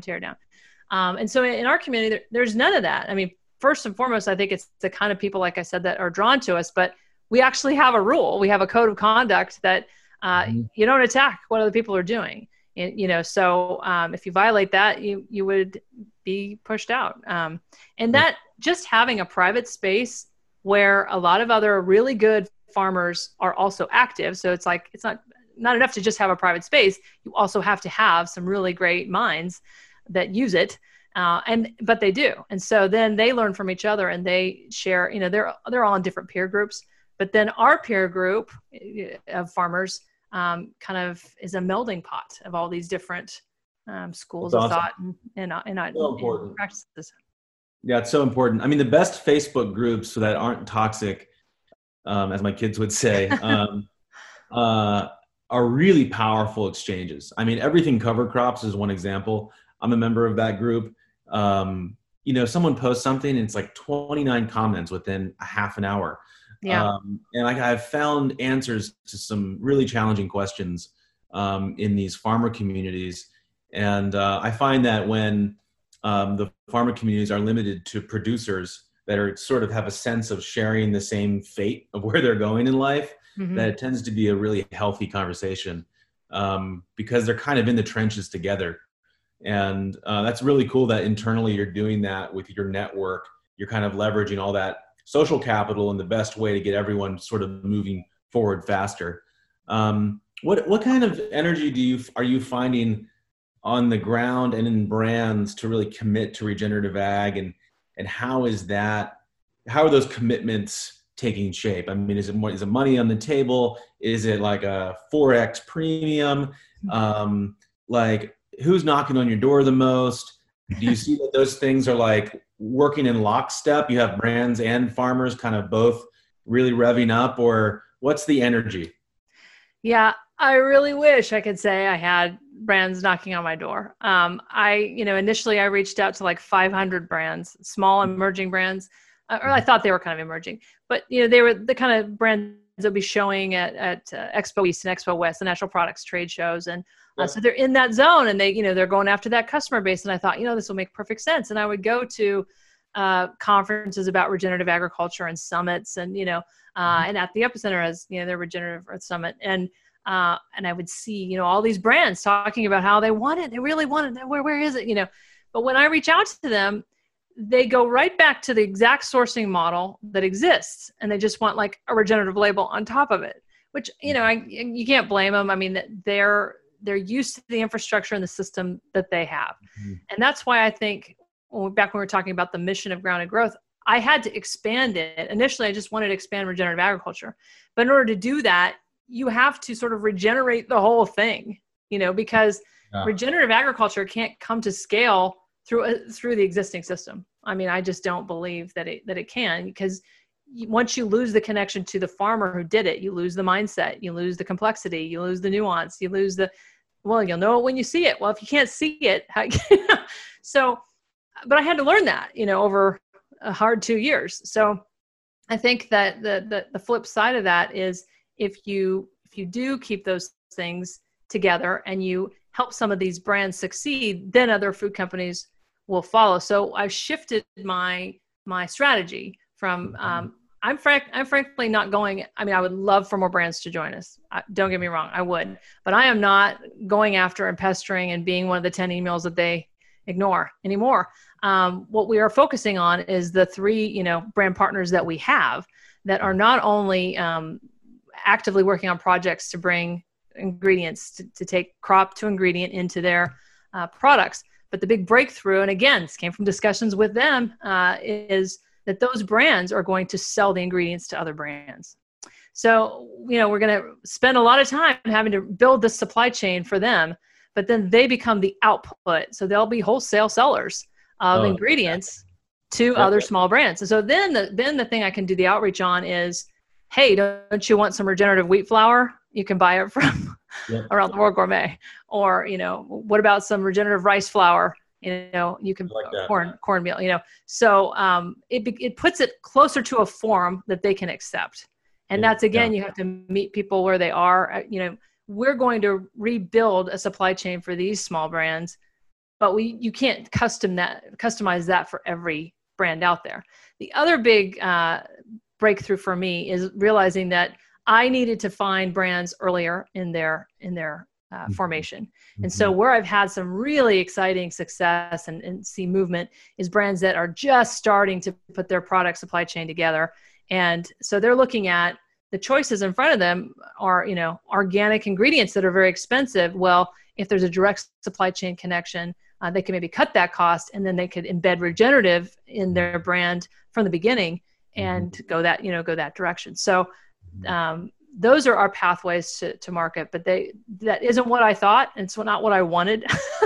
And so in our community, there's none of that. I mean, first and foremost, I think it's the kind of people, like I said, that are drawn to us. But we actually have a rule. We have a code of conduct that you don't attack what other people are doing. And, so if you violate that, you would be pushed out. And that just having a private space where a lot of other really good farmers are also active. So it's like, it's not enough to just have a private space. You also have to have some really great minds that use it. But they do. And so then they learn from each other, and they share, they're all in different peer groups. But then our peer group of farmers kind of is a melding pot of all these different schools of thought and practices. Yeah, it's so important. I mean, the best Facebook groups that aren't toxic, as my kids would say, are really powerful exchanges. I mean, Everything Cover Crops is one example. I'm a member of that group. Someone posts something and it's like 29 comments within a half an hour. Yeah. And I've found answers to some really challenging questions in these farmer communities. And I find that when the farmer communities are limited to producers that are sort of have a sense of sharing the same fate of where they're going in life, that it tends to be a really healthy conversation because they're kind of in the trenches together. And that's really cool that internally you're doing that with your network. You're kind of leveraging all that social capital in the best way to get everyone sort of moving forward faster. What kind of energy are you finding on the ground and in brands to really commit to regenerative ag, and how are those commitments taking shape? I mean, is it money on the table? Is it like a 4x premium? Like, who's knocking on your door the most? Do you see that those things are like working in lockstep? You have brands and farmers kind of both really revving up, or what's the energy? Yeah, I really wish I could say I had brands knocking on my door. Initially I reached out to like 500 brands, small emerging brands, or I thought they were kind of emerging, but they were the kind of brands that would be showing at Expo East and Expo West, the natural products trade shows. And so they're in that zone, and they're going after that customer base. And I thought, this will make perfect sense. And I would go to conferences about regenerative agriculture and summits, and and at the Epicenter as their Regenerative Earth Summit, and I would see all these brands talking about how they really want it. Where is it? But when I reach out to them, they go right back to the exact sourcing model that exists, and they just want like a regenerative label on top of it. Which you can't blame them. I mean, they're used to the infrastructure and the system that they have, and that's why I think back when we were talking about the mission of Grounded Growth, I had to expand it. Initially, I just wanted to expand regenerative agriculture. But in order to do that, you have to sort of regenerate the whole thing, because regenerative agriculture can't come to scale through the existing system. I mean, I just don't believe that it can, because once you lose the connection to the farmer who did it, you lose the mindset, you lose the complexity, you lose the nuance, you lose you'll know it when you see it. Well, if you can't see it, so but I had to learn that, over a hard 2 years. So I think that the flip side of that is if you do keep those things together and you help some of these brands succeed, then other food companies will follow. So I've shifted my strategy from, I'm frankly not going, I would love for more brands to join us. Don't get me wrong, I would, but I am not going after and pestering and being one of the 10 emails that they ignore anymore. What we are focusing on is the 3, brand partners that we have that are not only actively working on projects to bring ingredients to take crop to ingredient into their products, but the big breakthrough, and again, this came from discussions with them, is that those brands are going to sell the ingredients to other brands. So, we're going to spend a lot of time having to build the supply chain for them, but then they become the output. So they'll be wholesale sellers of ingredients to other small brands. And so then the thing I can do the outreach on is, hey, don't you want some regenerative wheat flour? You can buy it from Around the World Gourmet. Or, what about some regenerative rice flour? You can cornmeal, So it puts it closer to a form that they can accept. And that's, again, you have to meet people where they are. We're going to rebuild a supply chain for these small brands, but you can't customize that for every brand out there. The other big breakthrough for me is realizing that I needed to find brands earlier in their formation. And so where I've had some really exciting success and see movement is brands that are just starting to put their product supply chain together. And so they're looking at the choices in front of them are, organic ingredients that are very expensive. Well, if there's a direct supply chain connection, they can maybe cut that cost, and then they could embed regenerative in their brand from the beginning and go that direction. So those are our pathways to market, but that isn't what I thought. And it's not what I wanted.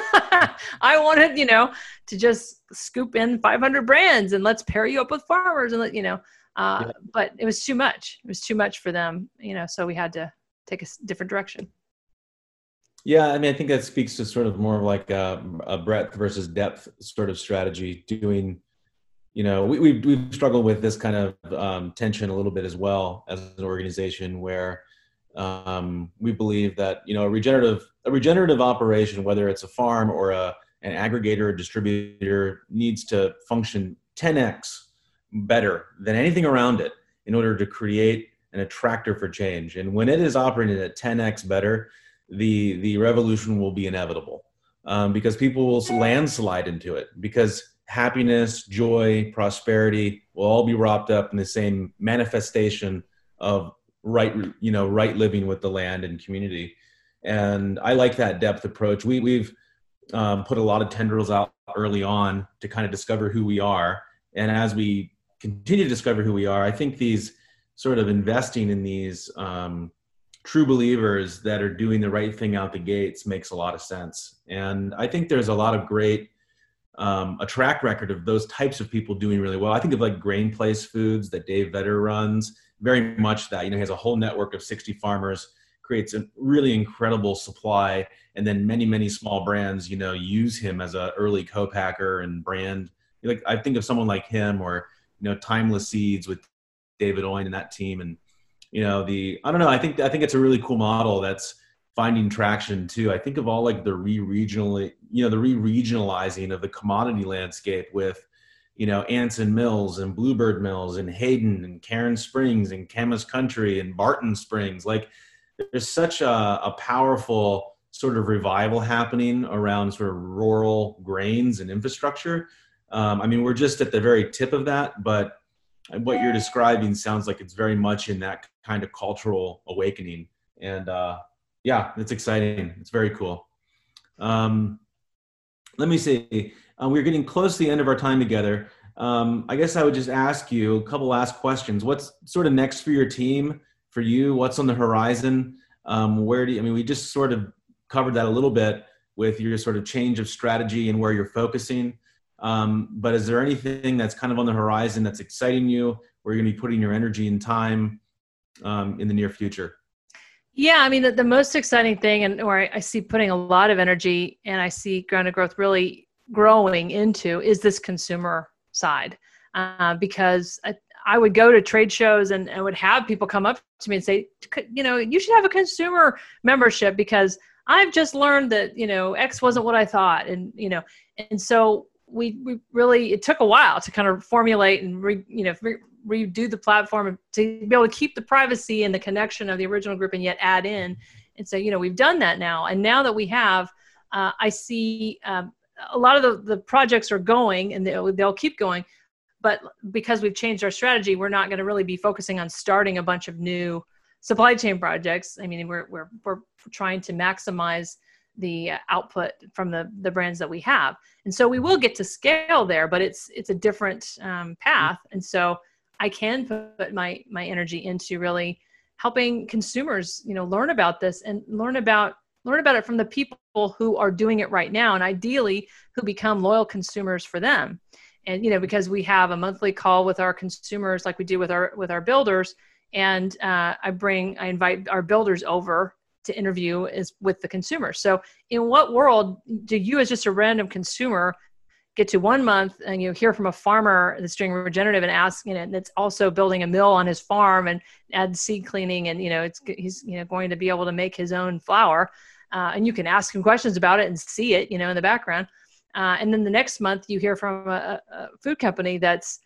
I wanted, to just scoop in 500 brands and let's pair you up with farmers and but it was too much. It was too much for them, so we had to take a different direction. Yeah, I think that speaks to sort of more of like a breadth versus depth sort of strategy. Doing, we've struggled with this kind of tension a little bit as well as an organization where we believe that a regenerative operation, whether it's a farm or an aggregator or distributor, needs to function 10x better than anything around it in order to create an attractor for change. And when it is operating at 10x better, the revolution will be inevitable, because people will landslide into it, because happiness, joy, prosperity will all be wrapped up in the same manifestation of right living with the land and community. And I like that depth approach. We've put a lot of tendrils out early on to kind of discover who we are. And as we continue to discover who we are, I think these sort of investing in these true believers that are doing the right thing out the gates makes a lot of sense. And I think there's a lot of great, a track record of those types of people doing really well. I think of like Grain Place Foods that Dave Vetter runs, very much that, he has a whole network of 60 farmers, creates a really incredible supply. And then many, many small brands, use him as an early co-packer and brand. Like I think of someone like him, or, Timeless Seeds with David Owen and that team. And, I don't know, I think it's a really cool model that's finding traction too. I think of all like the re-regionalizing of the commodity landscape with, Anson Mills and Bluebird Mills and Hayden and Cairn Springs and Camas Country and Barton Springs. Like there's such a powerful sort of revival happening around sort of rural grains and infrastructure. We're just at the very tip of that, but what you're describing sounds like it's very much in that kind of cultural awakening. And it's exciting. It's very cool. Let me see. We're getting close to the end of our time together. I guess I would just ask you a couple last questions. What's sort of next for your team, for you? What's on the horizon? We just sort of covered that a little bit with your sort of change of strategy and where you're focusing. But is there anything that's kind of on the horizon that's exciting you, where you're going to be putting your energy and time in the near future? Yeah, the most exciting thing, and where I see putting a lot of energy, and I see Grounded Growth really growing into is this consumer side, because I would go to trade shows and I would have people come up to me and say, you should have a consumer membership because I've just learned that, X wasn't what I thought. And, and so we really, it took a while to kind of formulate and redo the platform to be able to keep the privacy and the connection of the original group and yet add in. And so, we've done that now. And now that we have, I see a lot of the projects are going and they'll keep going. But because we've changed our strategy, we're not going to really be focusing on starting a bunch of new supply chain projects. I mean, we're trying to maximize the output from the brands that we have. And so we will get to scale there, but it's a different path. And so I can put my energy into really helping consumers, learn about this and learn about it from the people who are doing it right now, and ideally who become loyal consumers for them. And, because we have a monthly call with our consumers, like we do with our builders, and I invite our builders over to interview with the consumer. So in what world do you, as just a random consumer, get to 1 month and you hear from a farmer that's doing regenerative and ask, and it's also building a mill on his farm and add seed cleaning, and he's going to be able to make his own flour, and you can ask him questions about it and see it, in the background. And then the next month you hear from a food company that's,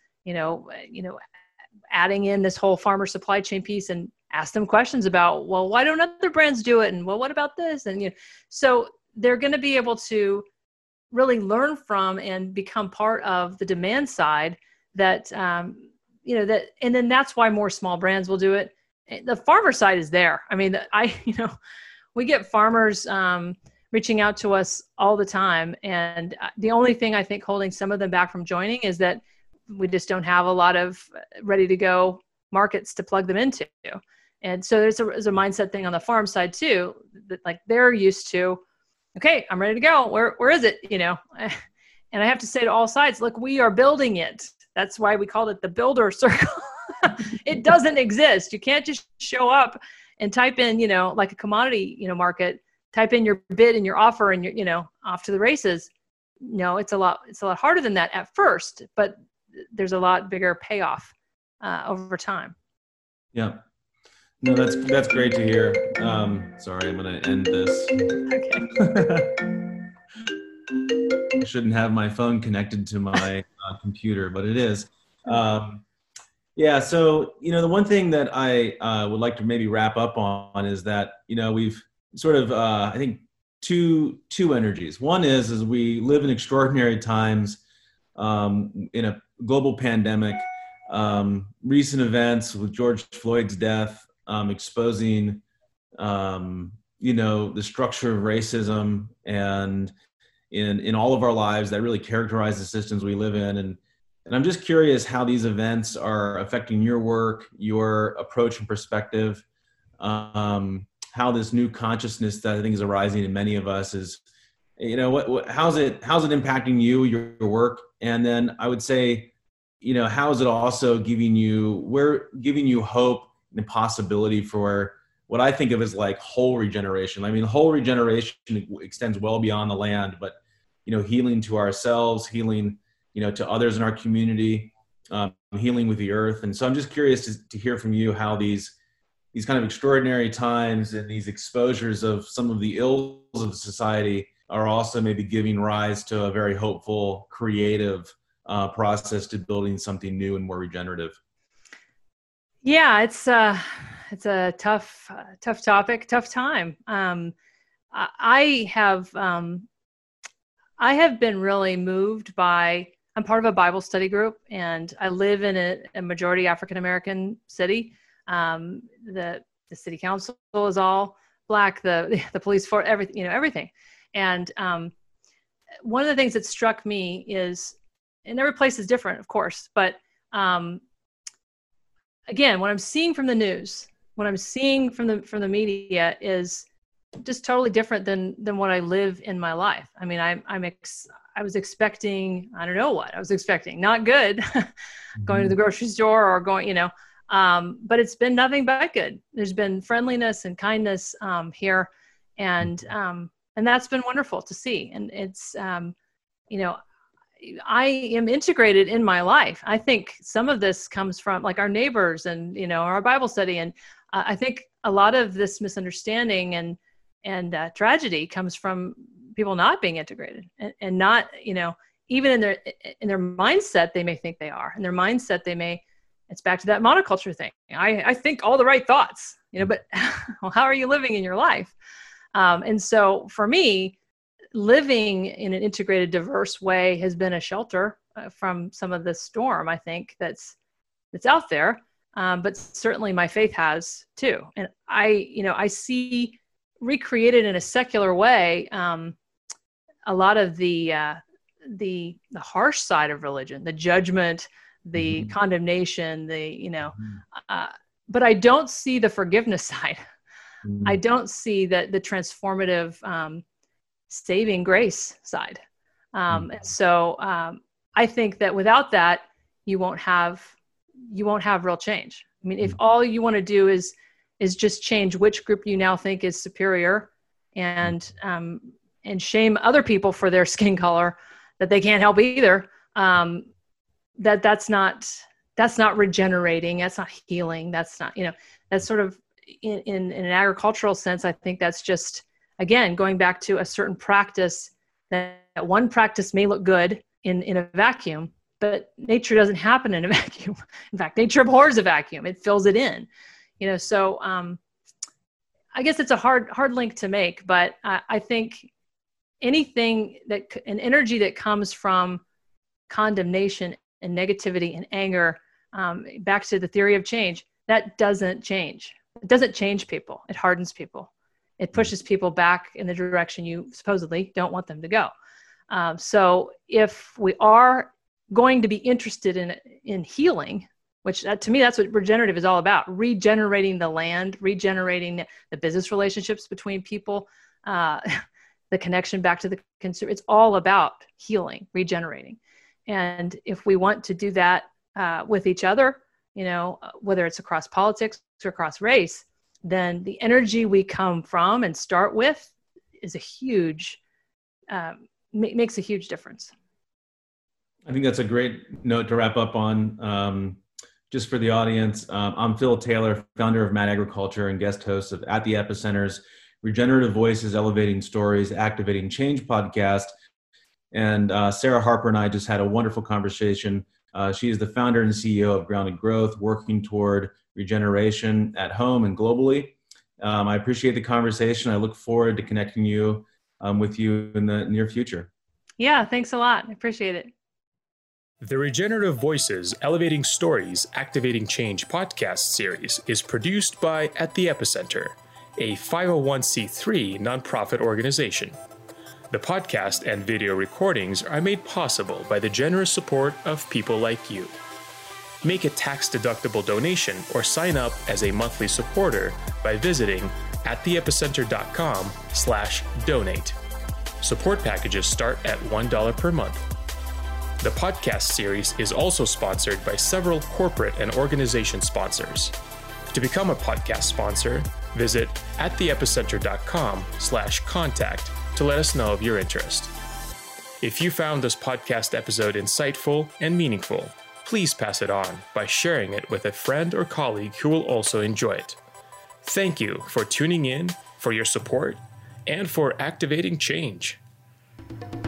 adding in this whole farmer supply chain piece and ask them questions about, well, why don't other brands do it? And well, what about this? And, so they're going to be able to really learn from and become part of the demand side that, and then that's why more small brands will do it. The farmer side is there. I mean, we get farmers, reaching out to us all the time. And the only thing I think holding some of them back from joining is that we just don't have a lot of ready to go markets to plug them into. And so there's a mindset thing on the farm side too, that like they're used to, okay, I'm ready to go. Where is it? And I have to say to all sides, look, we are building it. That's why we called it the builder circle. It doesn't exist. You can't just show up and type in, like a commodity, market, type in your bid and your offer and you're, off to the races. No, it's a lot harder than that at first, but there's a lot bigger payoff over time. Yeah. No, that's great to hear. Sorry, I'm going to end this. Okay. I shouldn't have my phone connected to my computer, but it is. Yeah. So, the one thing that I would like to maybe wrap up on is that, we've sort of, I think, two energies. One is we live in extraordinary times in a global pandemic, recent events with George Floyd's death, exposing, the structure of racism and in all of our lives that really characterize the systems we live in. And I'm just curious how these events are affecting your work, your approach and perspective, how this new consciousness that I think is arising in many of us is, how's it impacting you, your work? And then I would say, how is it also giving you hope and possibility for what I think of as like whole regeneration. I mean, whole regeneration extends well beyond the land, but, healing to ourselves, healing, to others in our community, healing with the earth. And so I'm just curious to hear from you how these kind of extraordinary times and these exposures of some of the ills of society are also maybe giving rise to a very hopeful, creative process to building something new and more regenerative. Yeah, it's a tough topic, tough time. I have been really moved by, I'm part of a Bible study group and I live in a majority African-American city. The city council is all Black, the police force, everything. And one of the things that struck me is, and every place is different, of course, but again, what I'm seeing from the news, what I'm seeing from the media is just totally different than what I live in my life. I mean, I was expecting, I don't know what I was expecting, not good, going to the grocery store or going, but it's been nothing but good. There's been friendliness and kindness here, and that's been wonderful to see. And it's I am integrated in my life. I think some of this comes from like our neighbors and, our Bible study. And I think a lot of this misunderstanding and tragedy comes from people not being integrated and not, even in their mindset, they may think they are. In their mindset, it's back to that monoculture thing. I think all the right thoughts, but well, how are you living in your life? And so for me, living in an integrated, diverse way has been a shelter from some of this storm, I think, that's out there. But certainly my faith has too. And I see recreated in a secular way a lot of the harsh side of religion, the judgment, the condemnation, but I don't see the forgiveness side. I don't see the transformative saving grace side. And so I think that without that, you won't have real change. I mean, if all you want to do is just change which group you now think is superior and shame other people for their skin color that they can't help either, that's not regenerating. That's not healing. That's not, that's sort of in an agricultural sense. I think that's just, again, going back to a certain practice that one practice may look good in a vacuum, but nature doesn't happen in a vacuum. In fact, nature abhors a vacuum. It fills it in, so I guess it's a hard link to make, but I think anything an energy that comes from condemnation and negativity and anger, back to the theory of change, that doesn't change. It doesn't change people. It hardens people. It pushes people back in the direction you supposedly don't want them to go. So if we are going to be interested in healing, which to me, that's what regenerative is all about, regenerating the land, regenerating the business relationships between people, the connection back to the consumer. It's all about healing, regenerating. And if we want to do that with each other, whether it's across politics or across race, then the energy we come from and start with is makes a huge difference. I think that's a great note to wrap up on. Just for the audience, I'm Phil Taylor, founder of Mad Agriculture and guest host of At the Epicenter's Regenerative Voices, Elevating Stories, Activating Change podcast. And Sarah Harper and I just had a wonderful conversation. She is the founder and CEO of Grounded Growth, working toward regeneration at home and globally. I appreciate the conversation. I look forward to connecting with you in the near future. Yeah, thanks a lot. I appreciate it. The Regenerative Voices, Elevating Stories, Activating Change podcast series is produced by At the Epicenter, a 501c3 nonprofit organization. The podcast and video recordings are made possible by the generous support of people like you. Make a tax-deductible donation or sign up as a monthly supporter by visiting attheepicenter.com/donate. Support packages start at $1 per month. The podcast series is also sponsored by several corporate and organization sponsors. To become a podcast sponsor, visit attheepicenter.com/contact to let us know of your interest. If you found this podcast episode insightful and meaningful, please pass it on by sharing it with a friend or colleague who will also enjoy it. Thank you for tuning in, for your support, and for activating change.